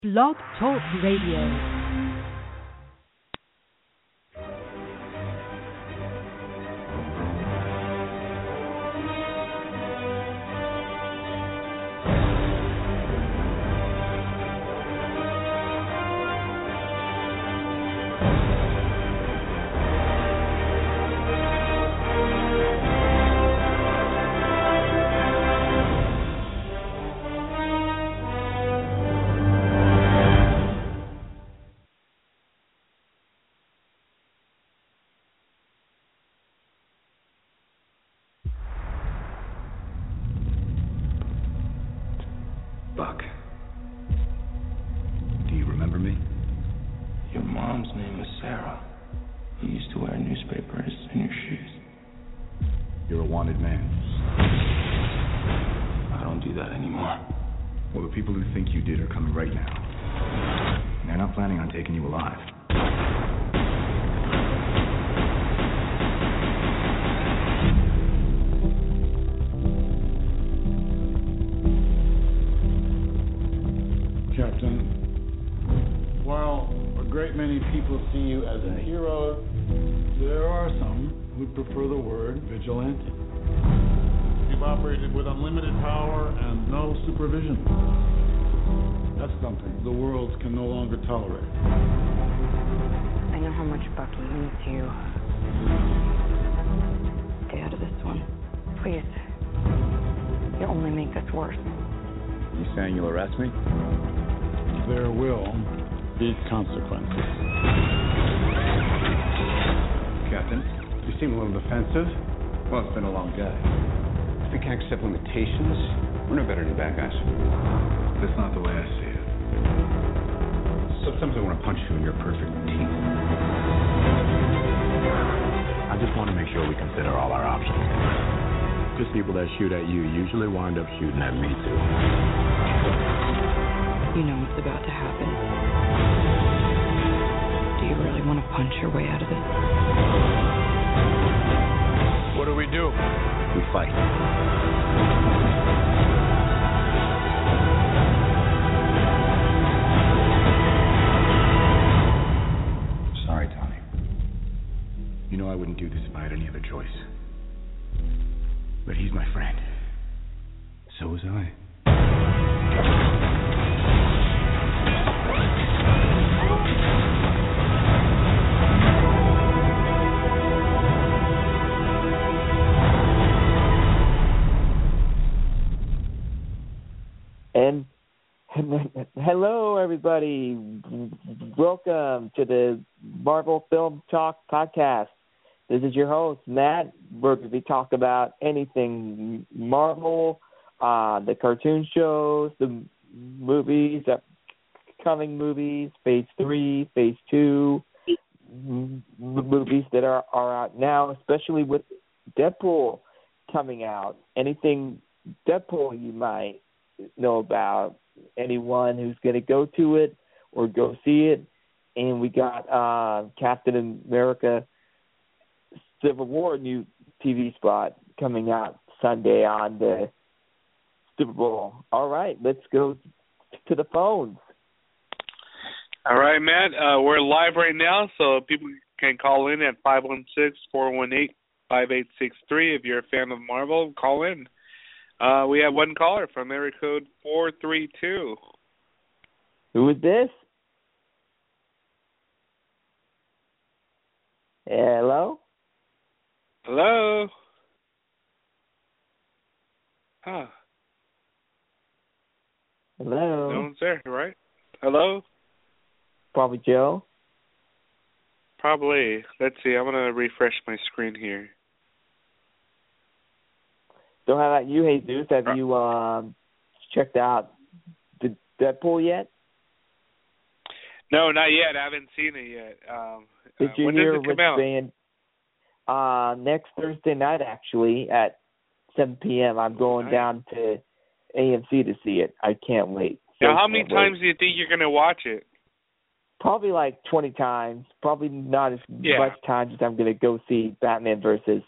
Blog Talk Radio. Buck. Do you remember me? Your mom's name is Sarah. You used to wear newspapers in your shoes. You're a wanted man. I don't do that anymore. Well, the people who think you did are coming right now. And they're not planning on taking you alive. Captain, while a great many people see you as a hero, there are some who prefer the word vigilante. You've operated with unlimited power and no supervision. That's something the world can no longer tolerate. I know how much Bucky means to you. Stay out of this one. Please. You'll only make this worse. You saying you'll arrest me? There will be consequences. Captain, You seem a little defensive. well, it's been a long day. If we can't accept limitations, we're no better than bad guys. That's not the way I see it. Sometimes I want to punch you in your perfect teeth. I just want to make sure we consider all our options. Because people that shoot at you usually wind up shooting at me too. You know what's about to happen. Do you really want to punch your way out of this? What do we do? We fight. Sorry, Tony. You know I wouldn't do this if I had any other choice. But he's my friend. So was I. And hello, everybody. Welcome to the Marvel Film Talk podcast. This is your host, Matt. We're going to be talking about anything Marvel, the cartoon shows, the movies, upcoming movies, Phase 3, Phase 2, movies that are out now, especially with Deadpool coming out. Anything Deadpool you might know about, anyone who's going to go to it or go see it. And we got Captain America Civil War new TV spot coming out Sunday on the Super Bowl. All right, let's go to the phones. All right, Matt, we're live right now, so people can call in at 516-418-5863. If you're a fan of Marvel, call in. We have one caller from area code 432. Who is this? Hello? Hello? Huh. Hello? No one's there, right? Hello? Probably Joe. Probably. Let's see, I'm going to refresh my screen here. So how about you, Jesus? Have you checked out the Deadpool yet? No, not yet. I haven't seen it yet. Did you when hear does it come out? saying next Thursday night, actually, at 7 p.m. I'm going down to AMC to see it. I can't wait. Now, how many times do you think you're going to watch it? Probably like 20 times. Probably not as much times as I'm going to go see Batman versus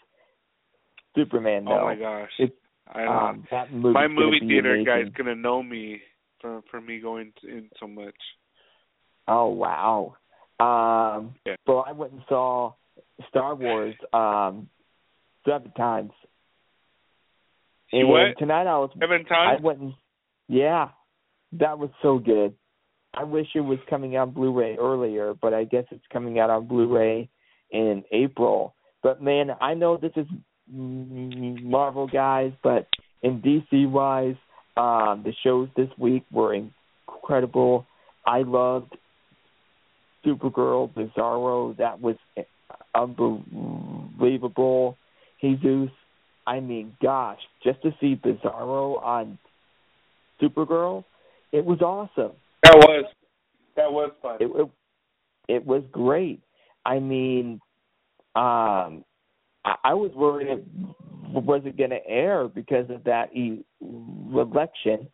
Superman, though. Oh, my gosh. That my movie theater amazing. guy's going to know me for me going in so much. Oh wow. Yeah. Well, I went and saw Star Wars 7 times. You And went? tonight 7 times? I went and yeah, that was so good. I wish it was coming out on Blu-ray earlier, but I guess it's coming out on Blu-ray in April. But man, I know this is Marvel guys, but in DC-wise, the shows this week were incredible. I loved Supergirl, Bizarro. That was unbelievable. Jesus, I mean, gosh, just to see Bizarro on Supergirl, it was awesome. That was fun. It was great. I mean, I was worried it wasn't going to air because of that election.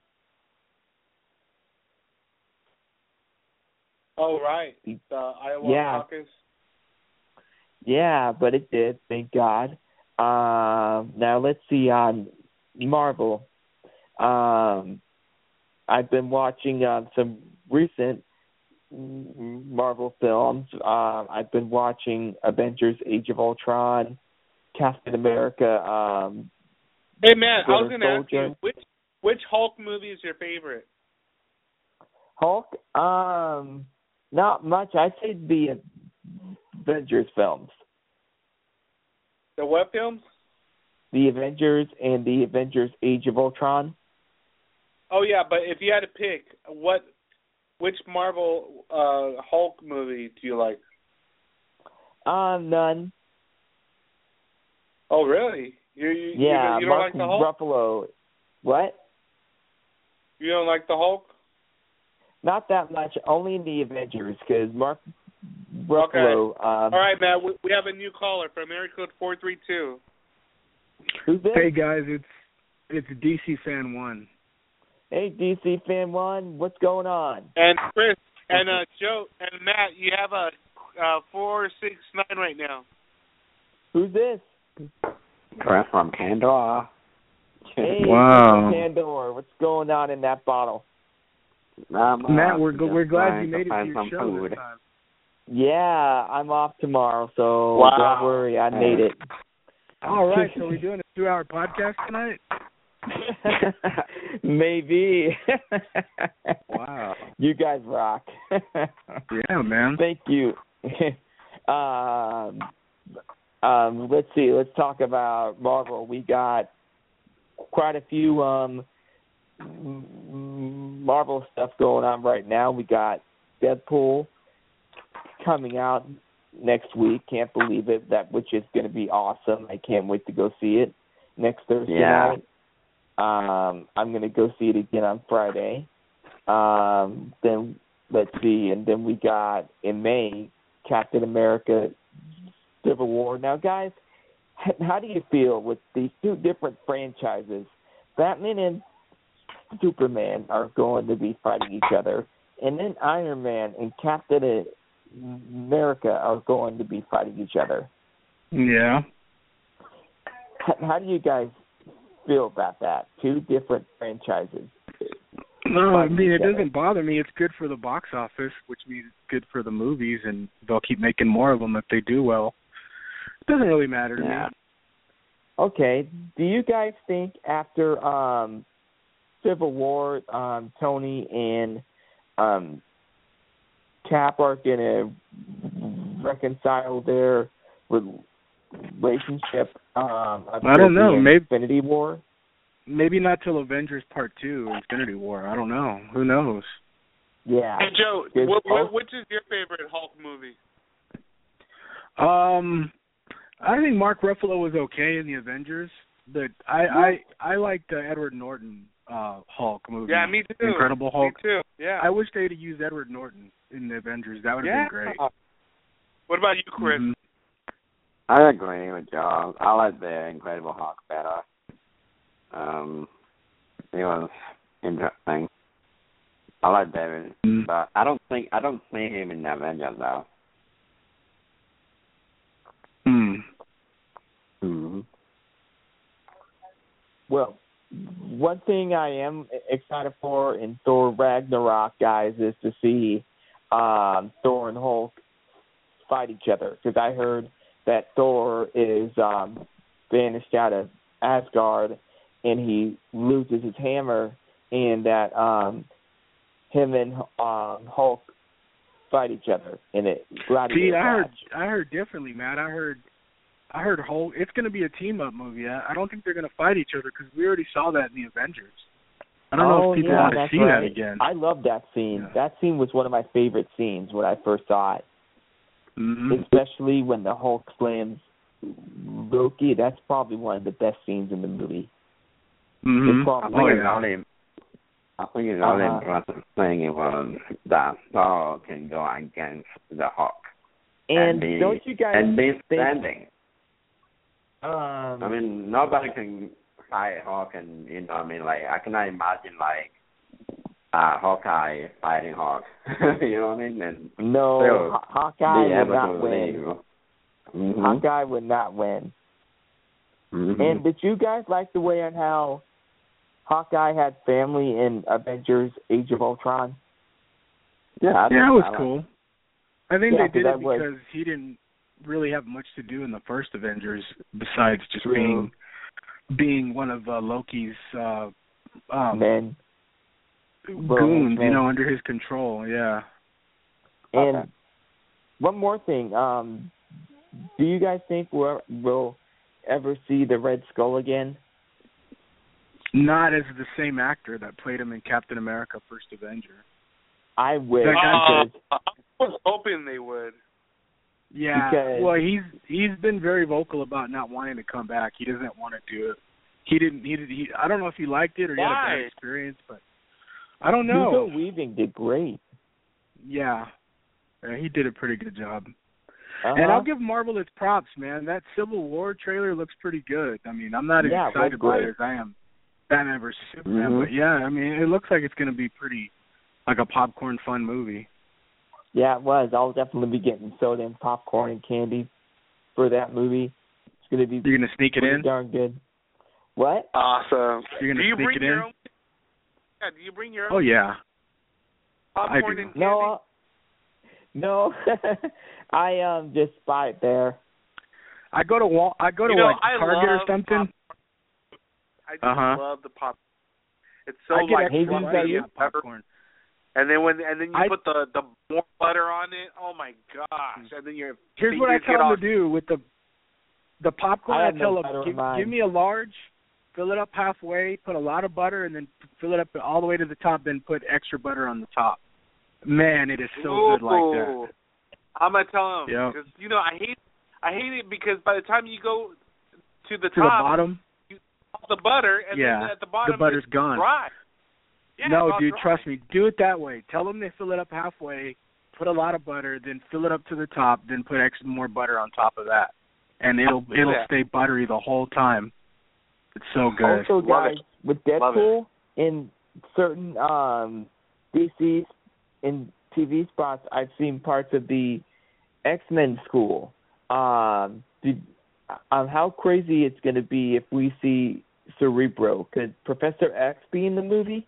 Oh, right. The Iowa caucus. Yeah, but it did, thank God. Now let's see on Marvel. I've been watching some recent Marvel films. I've been watching Avengers: Age of Ultron, Captain America. Hey, man, I was going to ask Soldier. you, which Hulk movie is your favorite? Hulk? Not much. I'd say the Avengers films. The what films? The Avengers and the Avengers: Age of Ultron. Oh, yeah, but if you had to pick, which Marvel Hulk movie do you like? None. Oh, really? You don't Mark like the Hulk? Ruffalo. What? You don't like the Hulk? Not that much. Only in the Avengers, because Mark Ruffalo. Okay. All right, Matt. We have a new caller from area code 432. Who's this? Hey guys, it's DC Fan 1. Hey, DC Fan 1, what's going on? And Chris and Joe and Matt, you have a 469 right now. Who's this? Chris from Pandora. Hey, Wow. Pandora, what's going on in that bottle? Matt, we're glad you made it to your show food. this time. Yeah, I'm off tomorrow, so Wow. don't worry, I made it. All right, so we're doing a 2-hour podcast tonight? Maybe. Wow. You guys rock. Yeah, man. Thank you. Let's see. Let's talk about Marvel. We got quite a few Marvel stuff going on right now. We got Deadpool coming out next week. Can't believe it. Which is going to be awesome. I can't wait to go see it next Thursday night. I'm going to go see it again on Friday. Then let's see, and then we got in May Captain America: Civil War. Now, guys, how do you feel with these two different franchises? Batman and Superman are going to be fighting each other, and then Iron Man and Captain America are going to be fighting each other. Yeah. How do you guys feel about that? Two different franchises. No, I mean, it doesn't bother me. It's good for the box office, which means it's good for the movies, and they'll keep making more of them if they do well. It doesn't really matter to me. Okay. Do you guys think after Civil War, Tony and Cap are going to reconcile their relationship? I don't know. Maybe Infinity War? Maybe not till Avengers Part 2, Infinity War. I don't know. Who knows? Yeah. Hey, Joe, which is your favorite Hulk movie? I think Mark Ruffalo was okay in the Avengers, but I liked the Edward Norton Hulk movie. Yeah, me too. Incredible Hulk. Me too. Yeah. I wish they'd have used Edward Norton in the Avengers. That would have been great. What about you, Chris? Mm-hmm. I agree with Joe. I like the Incredible Hulk better. It was interesting. I like David, but I don't see him in the Avengers though. Well, one thing I am excited for in Thor Ragnarok, guys, is to see Thor and Hulk fight each other. Because I heard that Thor is banished out of Asgard and he loses his hammer, and that him and Hulk fight each other in it. See, I heard differently, Matt. I heard Hulk. It's going to be a team up movie. I don't think they're going to fight each other because we already saw that in the Avengers. I don't know if people want to see that again. I love that scene. Yeah. That scene was one of my favorite scenes when I first saw it. Mm-hmm. Especially when the Hulk slams Loki. That's probably one of the best scenes in the movie. Mm-hmm. I think it's only important thing was that Thor can go against the Hulk. And don't you guys be standing. I mean, nobody can fight Hulk, and you know, I mean, like I cannot imagine like Hawkeye fighting Hulk. You know what I mean? And no, Hawkeye would not win. Mm-hmm. Hawkeye would not win. Mm-hmm. And did you guys like the way on how Hawkeye had family in Avengers: Age of Ultron? Yeah, it was cool. I think they did it because he didn't really have much to do in the first Avengers besides just being one of Loki's men. Goons, you know, under his control, yeah. And one more thing, do you guys think we'll ever see the Red Skull again? Not as the same actor that played him in Captain America: First Avenger. I wish. I was hoping they would. Yeah, well, he's been very vocal about not wanting to come back. He doesn't want to do it. He I don't know if he liked it or he had a bad experience, but I don't know. Hugo Weaving did great. Yeah, he did a pretty good job. And I'll give Marvel its props, man. That Civil War trailer looks pretty good. I mean, I'm not as excited by it as I am Batman vs. Superman, but yeah, I mean, it looks like it's going to be pretty, like a popcorn fun movie. Yeah, it was. I'll definitely be getting soda and popcorn and candy for that movie. It's going to be. You're going to sneak it in? Darn good. What? Awesome. You're going to sneak it in? Yeah, do you bring your own? Oh, yeah. Popcorn and candy? No. I just buy it there. I go to Target or something. I just love the popcorn. It's so popcorn. And then you put the more butter on it. Oh my gosh! And then here's what I tell them to do with the popcorn. I tell them, give me a large, fill it up halfway, put a lot of butter, and then fill it up all the way to the top. Then put extra butter on the top. Man, it is so good like that. I'm gonna tell them because I hate it because by the time you go to the the bottom, you put the butter and then at the bottom the butter's gone. Dry. Yeah, no, dude, trust me. Do it that way. Tell them they fill it up halfway, put a lot of butter, then fill it up to the top, then put extra more butter on top of that, and it'll stay buttery the whole time. It's so good. Also, guys, with Deadpool in certain DC in TV spots, I've seen parts of the X-Men school. How crazy it's going to be if we see Cerebro? Could Professor X be in the movie?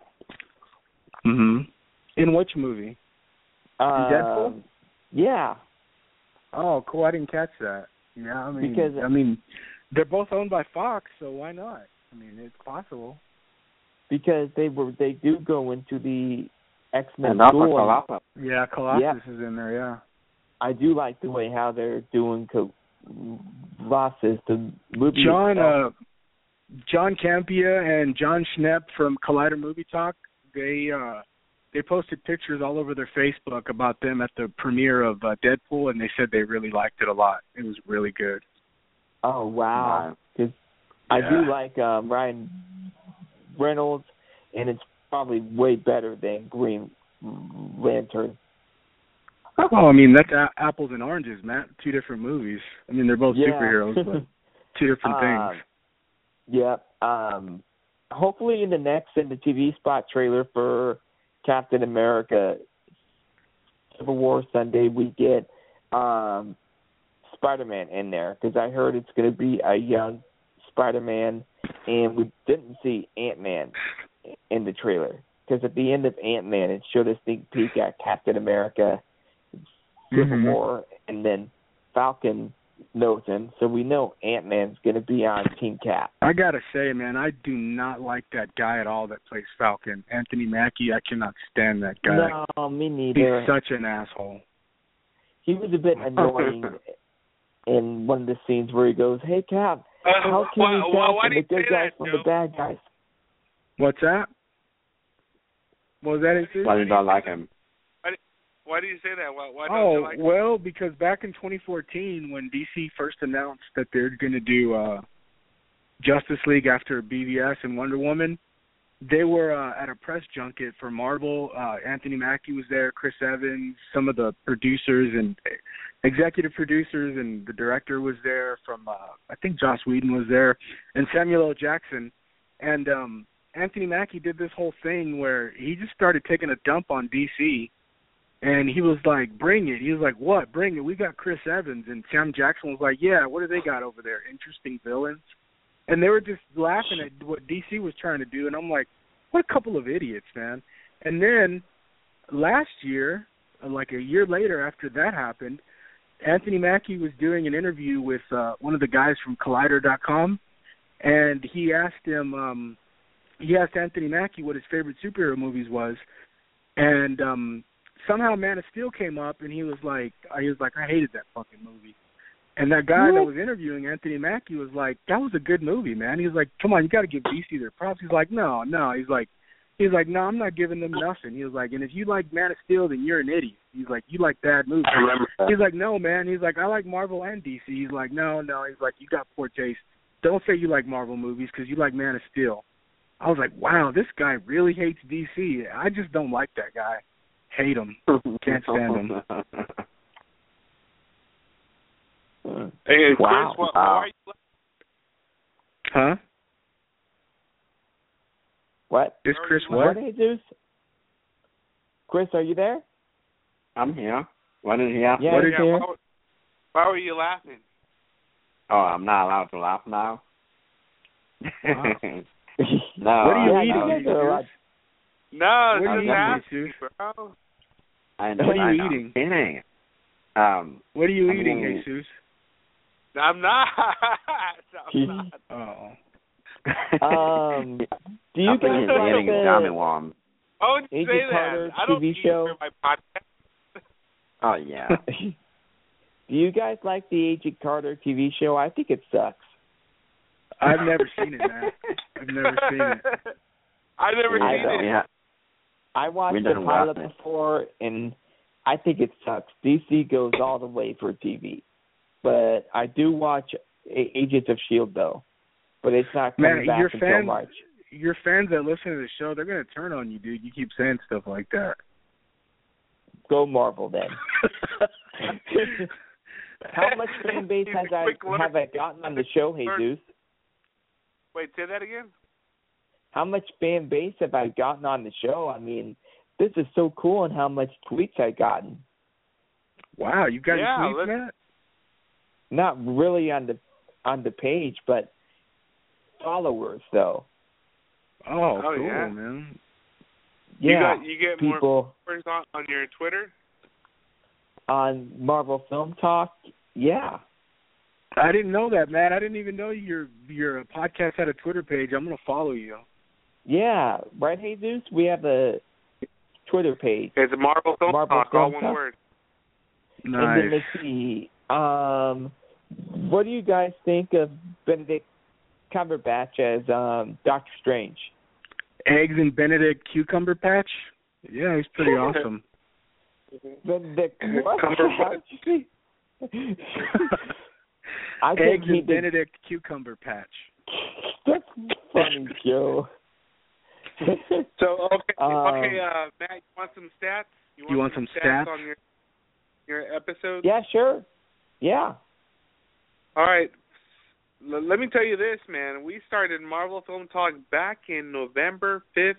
In which movie? Deadpool? Yeah. Oh, cool. I didn't catch that. Yeah, I mean, they're both owned by Fox, so why not? I mean, it's possible. Because they do go into the X-Men school. Colossus. Yeah, Colossus is in there, yeah. I do like the way how they're doing Colossus, the movie. John Campia and John Schnepp from Collider Movie Talk, they posted pictures all over their Facebook about them at the premiere of Deadpool, and they said they really liked it a lot. It was really good. Oh, wow. Because I do like Ryan Reynolds, and it's probably way better than Green Lantern. Oh, I mean, that's apples and oranges, Matt. Two different movies. I mean, they're both superheroes, but two different things. Yeah. Hopefully in the TV spot trailer for Captain America Civil War Sunday, we get Spider-Man in there, because I heard it's going to be a young Spider-Man, and we didn't see Ant-Man in the trailer. Because at the end of Ant-Man, it showed a sneak peek at Captain America, Civil War, and then Falcon knows him, so we know Ant-Man's going to be on Team Cap. I got to say, man, I do not like that guy at all that plays Falcon. Anthony Mackie, I cannot stand that guy. No, me neither. He's such an asshole. He was a bit annoying in one of the scenes where he goes, "Hey, Cap, how can you tell from the good guys from the bad guys?" What's that? What was that? Why do you not like him? Why do you say that? Why don't you like him? Well, because back in 2014, when DC first announced that they're going to do Justice League after BVS and Wonder Woman, they were at a press junket for Marvel. Anthony Mackie was there, Chris Evans, some of the producers and executive producers, and the director was there from, I think Joss Whedon was there, and Samuel L. Jackson. And Anthony Mackie did this whole thing where he just started taking a dump on DC. And he was like, bring it. He was like, what? Bring it. We got Chris Evans. And Sam Jackson was like, yeah, what do they got over there? Interesting villains. And they were just laughing at what DC was trying to do. And I'm like, what a couple of idiots, man. And then last year, like a year later after that happened, Anthony Mackie was doing an interview with one of the guys from Collider.com. And he asked Anthony Mackie what his favorite superhero movies was. And somehow Man of Steel came up, and he was like, I hated that fucking movie. And that guy that was interviewing Anthony Mackie was like, that was a good movie, man. He was like, come on, you got to give DC their props. He's like, no. He's like, no, I'm not giving them nothing. He was like, and if you like Man of Steel, then you're an idiot. He's like, you like bad movies. I remember that. He's like, no, man. He's like, I like Marvel and DC. He's like, no. He's like, you got poor taste. Don't say you like Marvel movies because you like Man of Steel. I was like, wow, this guy really hates DC. I just don't like that guy. Hate him. Can't stand him. Hey, wow. Chris, why are you... Huh? What? Is Chris what? What, Jesus? Chris, are you there? I'm here. What did he ask? Yeah, he's here. Why were you laughing? Oh, I'm not allowed to laugh now? Wow. No. What are you eating? No, what are you eating, bro? What are you eating? Kidding. What are you eating, Jesus? I'm not. Oh. Do you guys like the Agent Carter TV show? My podcast. Oh, yeah. Do you guys like the Agent Carter TV show? I think it sucks. I've never seen it, man. I've never seen it. I've never seen it. Yeah. I watched the pilot before, and I think it sucks. DC goes all the way for TV. But I do watch Agents of S.H.I.E.L.D., though. But it's not coming back until March. Your fans that listen to the show, they're going to turn on you, dude. You keep saying stuff like that. Go Marvel, then. How much fan base have I gotten on the show, Jesus? Wait, say that again? How much fan base have I gotten on the show? I mean, this is so cool, and how much tweets I've gotten. Wow, you got any tweets, Matt? Not really on the page, but followers, though. Oh, cool, yeah. man. Yeah, you get people, more followers on your Twitter? On Marvel Film Talk, yeah. I didn't know that, man. I didn't even know your podcast had a Twitter page. I'm going to follow you. Yeah, right, Jesus? We have a Twitter page. It's Marvel Film Talk, all one word. Nice. And then let's see. What do you guys think of Benedict Cumberbatch as Doctor Strange? Eggs and Benedict Cucumber Patch? Yeah, he's pretty awesome. Benedict what? I Eggs think and Benedict Cucumber Patch. That's funny, Joe. So, okay, Matt, you want some stats? You want some stats on your episode? Yeah, sure. Yeah. All right. Let me tell you this, man. We started Marvel Film Talk back in November 5th,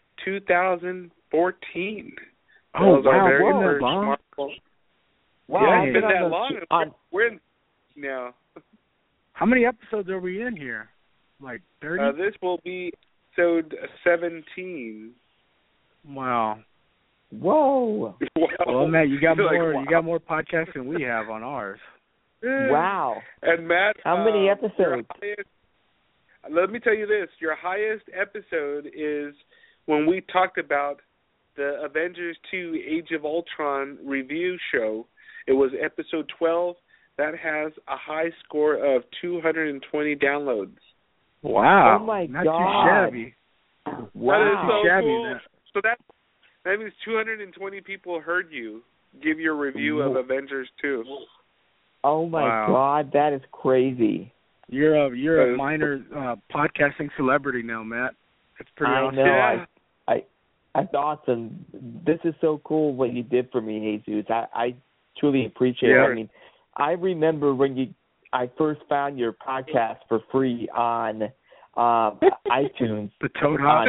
2014. Oh, wow. Wasn't that long? Wow. Yeah, it's been that long. We're in now. How many episodes are we in here? Like 30? This will be episode 17. Wow. Whoa. Well, Matt, you got more. Wow. You got more podcasts than we have on ours. Wow. And Matt, how many episodes? Let me tell you this: your highest episode is when we talked about the Avengers 2: Age of Ultron review show. It was episode 12. That has a high score of 220 downloads. Wow! Oh my Not God! Too shabby. Wow! That is so shabby, cool. man. So that means 220 people heard you give your review of Avengers 2. Oh my God, that is crazy. You're a minor podcasting celebrity now, Matt. It's pretty awesome. I know. That's awesome. This is so cool what you did for me, Jesus. I truly appreciate it. I mean, I remember when I first found your podcast for free on iTunes. The Toad Hop.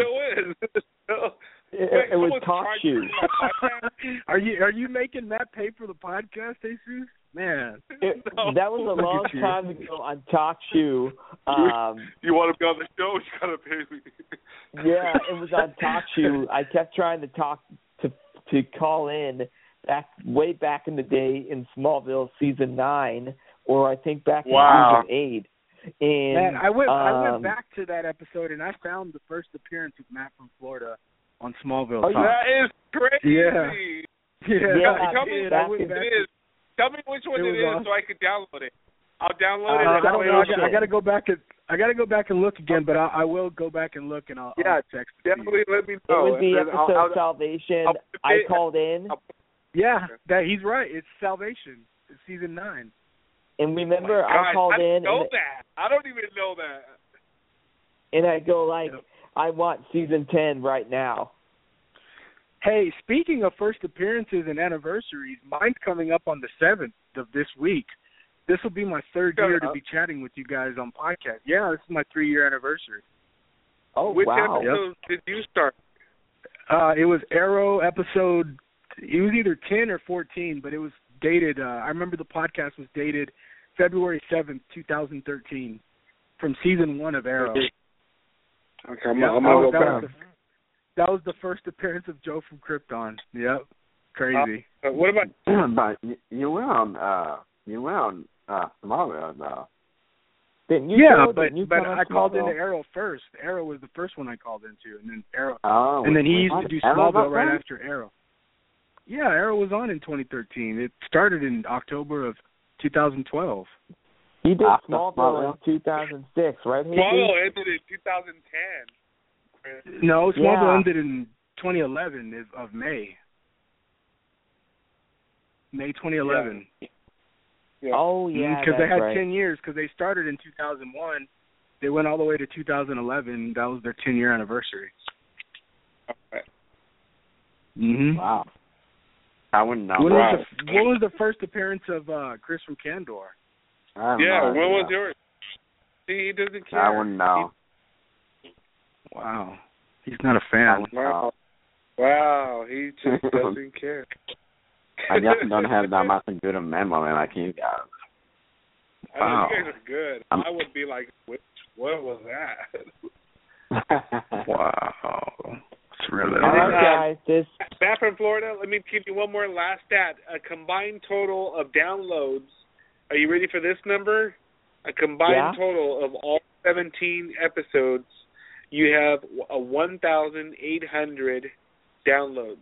It was TalkShoe. Are you making Matt pay for the podcast, Jesus? Man, that was a long time ago on TalkShoe. You want to be on the show? You gotta pay me. Yeah, it was on TalkShoe. I kept trying to call in way back in the day in Smallville season 9, or I think back in season 8. And man, I went back to that episode and I found the first appearance of Matt from Florida on Smallville. Oh, that is crazy. Yeah. Tell me which one it is. Tell me which one it is awesome. So I can download it. I'll download it. I don't know. I got to go back and look again, but I will go back and look and I'll text it. Definitely let me It know. was the episode Salvation. I called in. He's right. It's Salvation. It's season 9. And remember, I called in. I don't even know that. And I go I want season 10 right now. Hey, speaking of first appearances and anniversaries, mine's coming up on the 7th of this week. This will be my 3rd year to be chatting with you guys on podcast. Yeah, this is my 3-year anniversary. Oh, Which wow. episode did you start? It was Arrow episode, it was either 10 or 14, but it was dated, I remember the podcast was dated February 7th, 2013, from season 1 of Arrow. Okay, I'm going to go back. That was the first appearance of Joe from Krypton. Yep, crazy. What about? But you went on Smallville though. But I called into Arrow first. Arrow was the first one I called into, and then Arrow, and then he used to do Smallville right after Arrow. Yeah, Arrow was on in 2013. It started in October of 2012. He did Smallville in 2006, right? Smallville ended in 2010. No, Smallville ended in 2011 of May. May 2011. Yeah. Oh, yeah. Because they had 10 years, because they started in 2001. They went all the way to 2011. That was their 10-year anniversary. Okay. Mm-hmm. Wow. I wouldn't know. When was the first appearance of Chris from Kandor? When was yours? See, he doesn't care. I wouldn't know. Wow. He's not a fan. Wow, he just doesn't care. I definitely don't have that much good a memory like you guys. Wow. You guys are good. I would be like, what was that? Wow. It's really all right, guys. Back from Florida, let me give you one more last stat. A combined total of downloads. Are you ready for this number? A combined total of all 17 episodes. You have 1,800 downloads.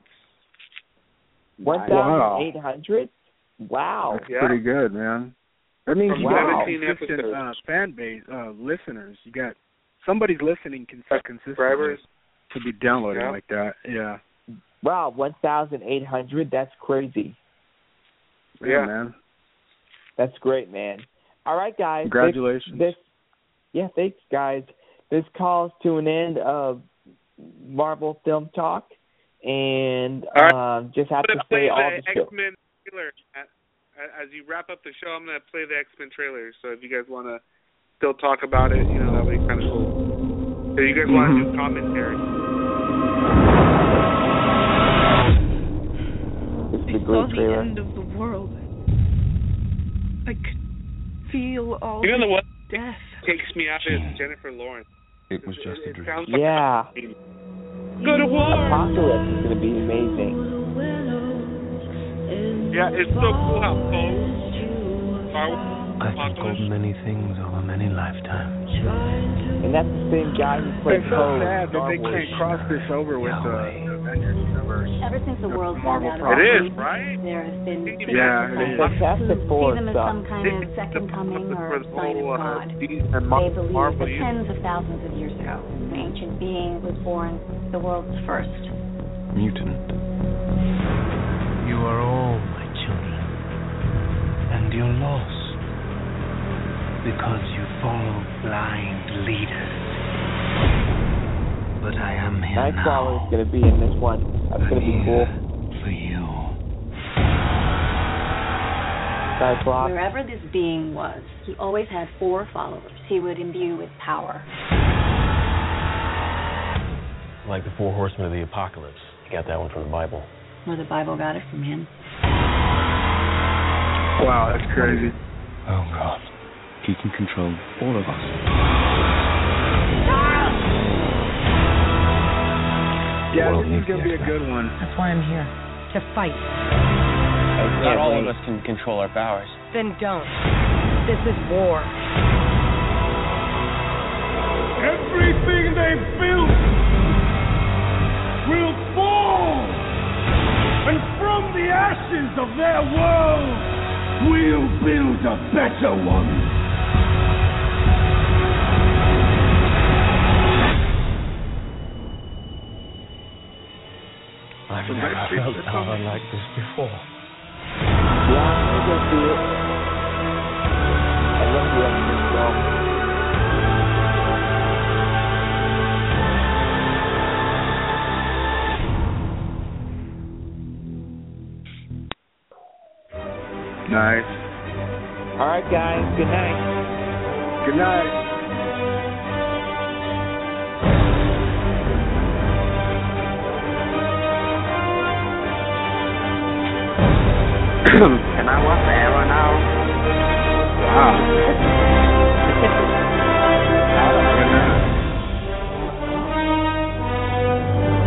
1,800? Wow. That's pretty good, man. That means you got a consistent fan base, listeners. You got somebody's listening consistently to be downloading like that. Yeah. Wow, 1,800? That's crazy. Yeah, man. That's great, man. All right, guys. Congratulations. Thanks, guys. This calls to an end of Marvel Film Talk, and just have to say all the show. X-Men trailer. As you wrap up the show, I'm going to play the X-Men trailer, so if you guys want to still talk about it, that would be kind of cool. So you guys want to do commentary. I saw the end of the world. I could feel all the death. takes me out is Jennifer Lawrence. It was just a dream. Sounds yeah. Go to war. Apocalypse is going to be amazing. Yeah, it's so cool how Poe. I've been called many things over many lifetimes. And that's the same guy who played Poe. It's so sad that they can't cross this over with the Avengers universe. Ever since the world's gone out of It is, right? there has been Fantastic Four see them as stuff. some kind of second coming or sign of God. They believe Marvel that tens of thousands of years ago, an ancient being was born, the world's first. Mutant. You are all my children, and you're lost because you follow blind leaders. But I am here Nightcrawler is going to be in this one. That's going to be cool. For you. Cyclops. Wherever this being was, he always had 4 followers he would imbue with power. Like the 4 horsemen of the apocalypse. You got that one from the Bible. Or the Bible got it from him. Wow, that's crazy. Oh, God. He can control all of us. Yeah, this is going to be a good one. That's why I'm here. To fight. Not all of us can control our powers. Then don't. This is war. Everything they built will fall. And from the ashes of their world, we'll build a better one. I've never felt power like this before. Yeah, I can see it. I love the X-Men film. Nice. All right, guys. Good night. Good night. Can I watch the Arrow now? Wow.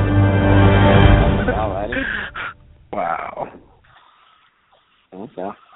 All right. Wow. Okay.